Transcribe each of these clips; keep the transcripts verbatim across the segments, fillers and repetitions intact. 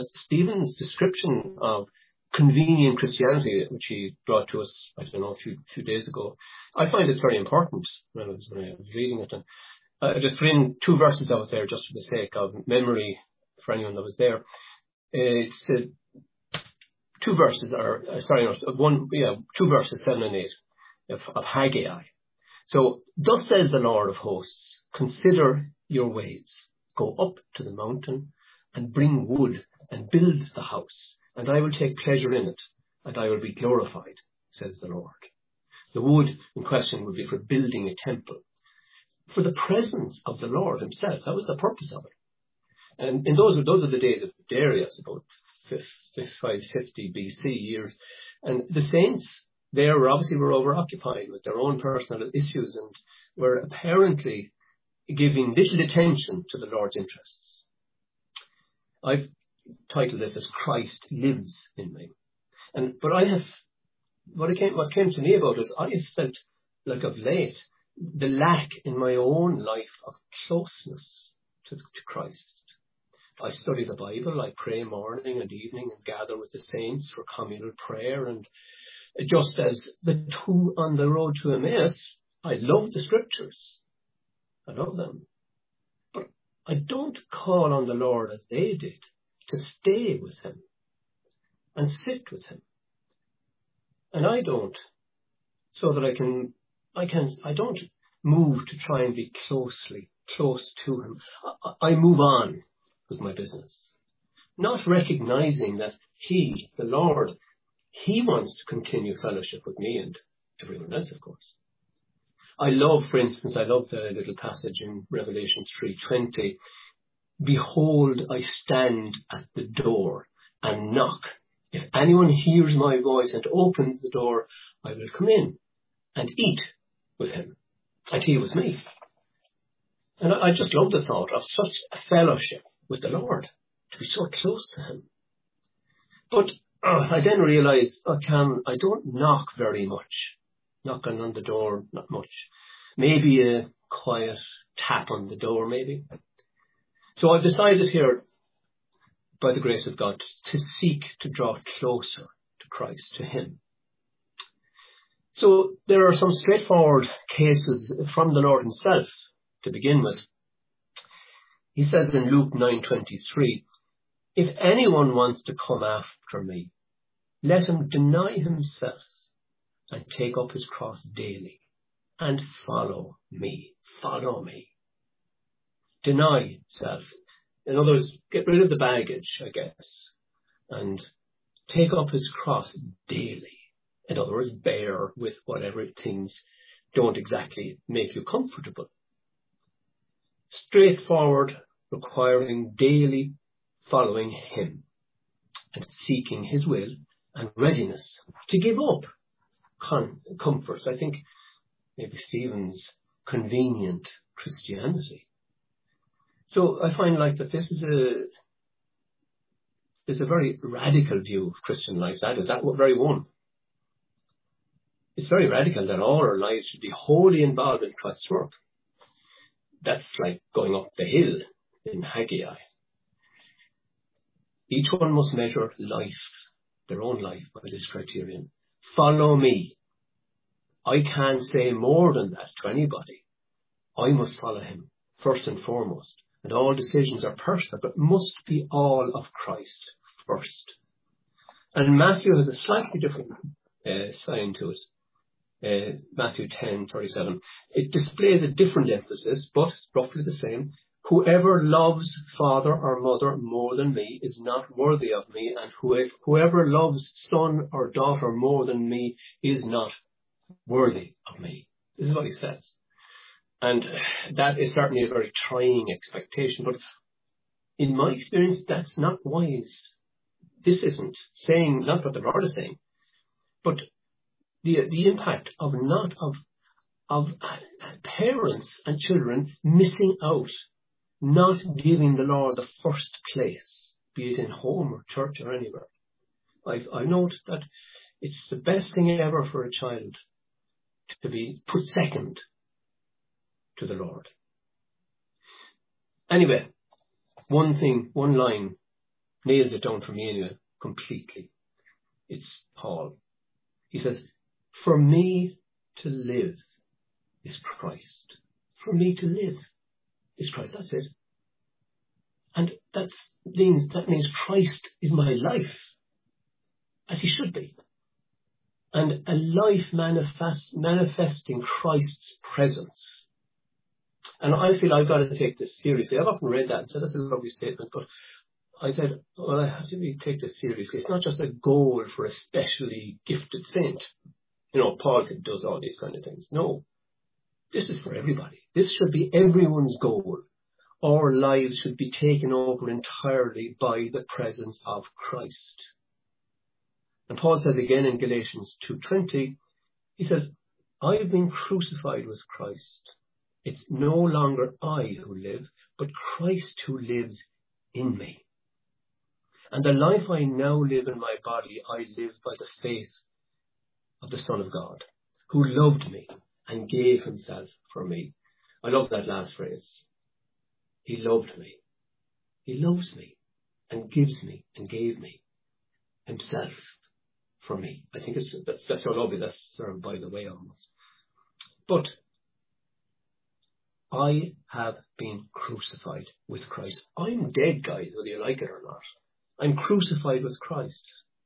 Stephen's description of convenient Christianity, which he brought to us, I don't know, a few, few days ago, I find it very important when I was, when I was reading it. And I just put in two verses out there just for the sake of memory for anyone that was there. It's uh, two verses, or uh, sorry, no, one, yeah, two verses, seven and eight of, of Haggai. So, thus says the Lord of hosts, consider your ways, go up to the mountain and bring wood and build the house, and I will take pleasure in it, and I will be glorified, says the Lord. The wood in question would be for building a temple, for the presence of the Lord himself. That was the purpose of it. And in those, those are the days of Darius, about five fifty B C years. And the saints there were obviously were over-occupied with their own personal issues and were apparently giving little attention to the Lord's interests. I've titled this as Christ Lives in Me. And but I have what it came what came to me about is I have felt like of late the lack in my own life of closeness to, to Christ. I study the Bible, I pray morning and evening and gather with the saints for communal prayer, and just as the two on the road to Emmaus, I love the scriptures. I love them. But I don't call on the Lord as they did to stay with him and sit with him. And I don't, so that I can, I can, I don't move to try and be closely, close to him. I, I move on with my business, not recognizing that he, the Lord, he wants to continue fellowship with me and everyone else, of course. I love, for instance, I love the little passage in Revelation three twenty. Behold, I stand at the door and knock. If anyone hears my voice and opens the door, I will come in and eat with him, and he with me. And I, I just love the thought of such a fellowship with the Lord, to be so close to him. But uh, I then realised I can, I don't knock very much. Knocking on the door, not much. Maybe a quiet tap on the door, maybe. So I've decided here, by the grace of God, to seek to draw closer to Christ, to him. So there are some straightforward cases from the Lord himself to begin with. He says in Luke nine twenty-three, if anyone wants to come after me, let him deny himself and take up his cross daily and follow me. Follow me. Deny self. In other words, get rid of the baggage, I guess, and take up his cross daily. In other words, bear with whatever things don't exactly make you comfortable. Straightforward, requiring daily following him and seeking his will and readiness to give up con- comforts. I think maybe Stephen's convenient Christianity. So I find like that this is a is a very radical view of Christian life. That is that very one. It's very radical that all our lives should be wholly involved in Christ's work. That's like going up the hill in Haggai. Each one must measure life, their own life, by this criterion. Follow me. I can't say more than that to anybody. I must follow him, first and foremost. And all decisions are personal, but must be all of Christ first. And Matthew has a slightly different uh, sign to it. Uh, Matthew ten thirty-seven. It displays a different emphasis, but roughly the same. Whoever loves father or mother more than me is not worthy of me, and whoever loves son or daughter more than me is not worthy of me. This is what he says. And that is certainly a very trying expectation, but in my experience, that's not wise. This isn't saying, not what the Lord is saying, but the the impact of not of of parents and children missing out, not giving the Lord the first place, be it in home or church or anywhere. I've I note that it's the best thing ever for a child to be put second to the Lord. Anyway, one thing, one line nails it down for me anyway, completely. It's Paul. He says, for me to live is Christ. For me to live is Christ. That's it. And that means, that means Christ is my life, as he should be. And a life manifest, manifesting Christ's presence. And I feel I've got to take this seriously. I've often read that and said, that's a lovely statement, but I said, well, I have to really take this seriously. It's not just a goal for a specially gifted saint. You know, Paul does all these kind of things. No, this is for everybody. This should be everyone's goal. Our lives should be taken over entirely by the presence of Christ. And Paul says again in Galatians two twenty, he says, I have been crucified with Christ. It's no longer I who live, but Christ who lives in me. And the life I now live in my body, I live by the faith of the Son of God, who loved me and gave himself for me. I love that last phrase. He loved me. He loves me and gives me and gave me himself for me. I think it's, that's, that's so lovely. That's sort of by the way almost. But I have been crucified with Christ. I'm dead, guys, whether you like it or not. I'm crucified with Christ.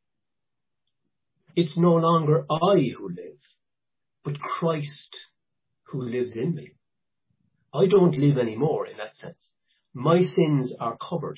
It's no longer I who live, but Christ who lives in me. I don't live anymore in that sense. My sins are covered.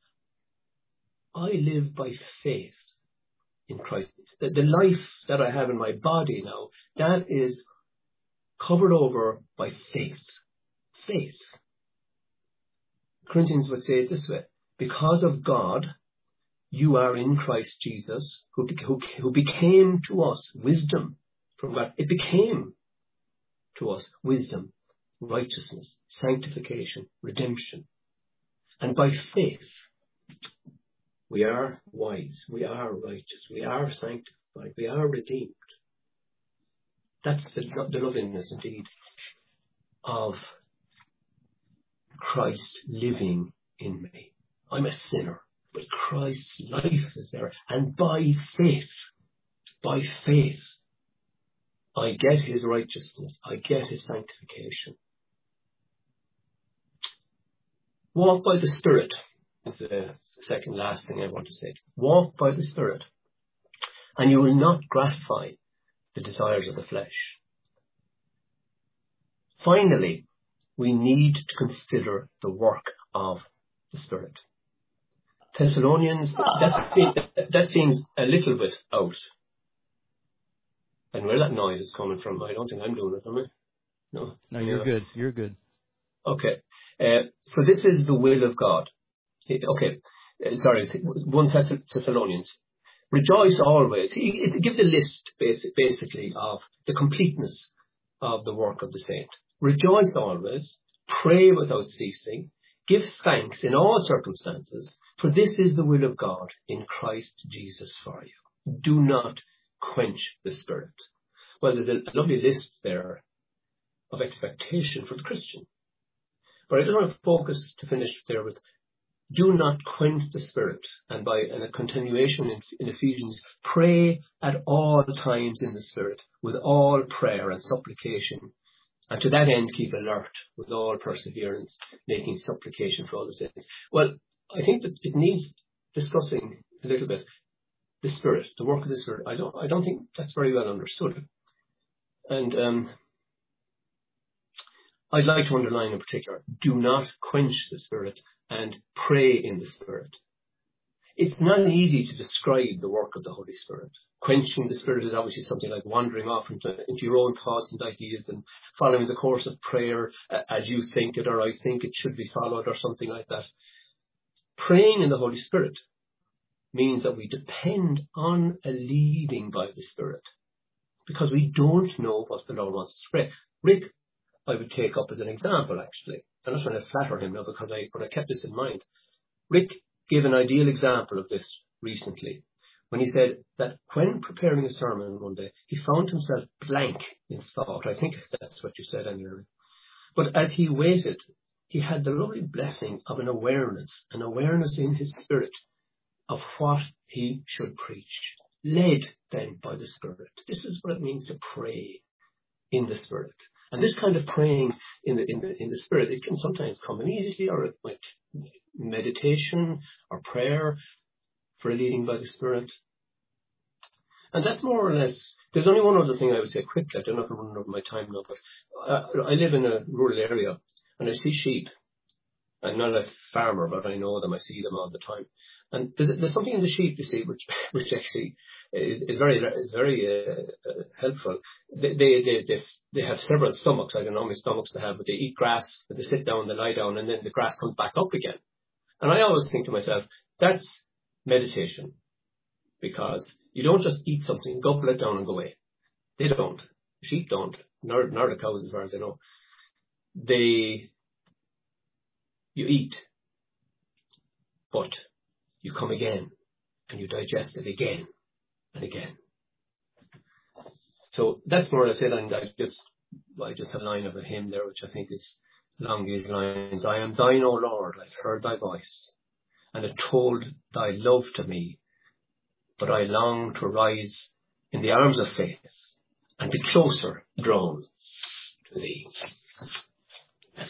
I live by faith in Christ. The, the life that I have in my body now, that is covered over by faith. Faith. Corinthians would say it this way, because of God, you are in Christ Jesus, who, who, who became to us wisdom from God. It became to us wisdom, righteousness, sanctification, redemption. And by faith, we are wise, we are righteous, we are sanctified, we are redeemed. That's the, the loveliness indeed of Christ living in me. I'm a sinner, but Christ's life is there. And by faith, by faith, I get his righteousness, I get his sanctification. Walk by the Spirit is the second last thing I want to say. Walk by the Spirit, and you will not gratify the desires of the flesh. Finally, we need to consider the work of the Spirit. Thessalonians, that, that seems a little bit out. And where that noise is coming from, I don't think I'm doing it, am I? No. No, you're yeah. good. You're good. Okay. Uh, for this is the will of God. Okay. Uh, sorry, First Thessalonians. Rejoice always. It gives a list, basically, of the completeness of the work of the saint. Rejoice always. Pray without ceasing. Give thanks in all circumstances. For this is the will of God in Christ Jesus for you. Do not quench the Spirit. Well, there's a lovely list there of expectation for the Christian. But I just want to focus to finish there with do not quench the Spirit. And by and a continuation in, in Ephesians, pray at all times in the Spirit with all prayer and supplication. And to that end, keep alert with all perseverance, making supplication for all the saints. Well, I think that it needs discussing a little bit. The Spirit, the work of the Spirit. I don't, I don't think that's very well understood. And um, I'd like to underline in particular, do not quench the Spirit and pray in the Spirit. It's not easy to describe the work of the Holy Spirit. Quenching the Spirit is obviously something like wandering off into, into your own thoughts and ideas and following the course of prayer as you think it or I think it should be followed or something like that. Praying in the Holy Spirit means that we depend on a leading by the Spirit because we don't know what the Lord wants us to pray. Rick, I would take up as an example, actually. I'm not trying to flatter him now because I, but I kept this in mind. Rick gave an ideal example of this recently when he said that when preparing a sermon one day, he found himself blank in thought. I think that's what you said anyway. But as he waited, he had the lovely blessing of an awareness, an awareness in his spirit of what he should preach, led then by the Spirit. This is what it means to pray in the Spirit. And this kind of praying in the, in the, in the Spirit, it can sometimes come immediately, or it might meditation or prayer for a leading by the Spirit. And that's more or less, there's only one other thing I would say quickly. I don't know if I'm running over my time now, but uh, I live in a rural area and I see sheep. I'm not a farmer, but I know them. I see them all the time. And there's, there's something in the sheep, you see, which which actually is, is very is very uh, uh, helpful. They, they they they they have several stomachs. I don't know how many stomachs they have, but they eat grass. They sit down, they lie down, and then the grass comes back up again. And I always think to myself, that's meditation, because you don't just eat something, gobble it down, and go away. They don't. Sheep don't. Nor nor the cows, as far as I know. They You eat, but you come again and you digest it again and again. So that's more or less it. And I just, I just have a line of a hymn there, which I think is along these lines. I am thine, O Lord, I've heard thy voice, and it told thy love to me, but I long to rise in the arms of faith and be closer drawn to thee.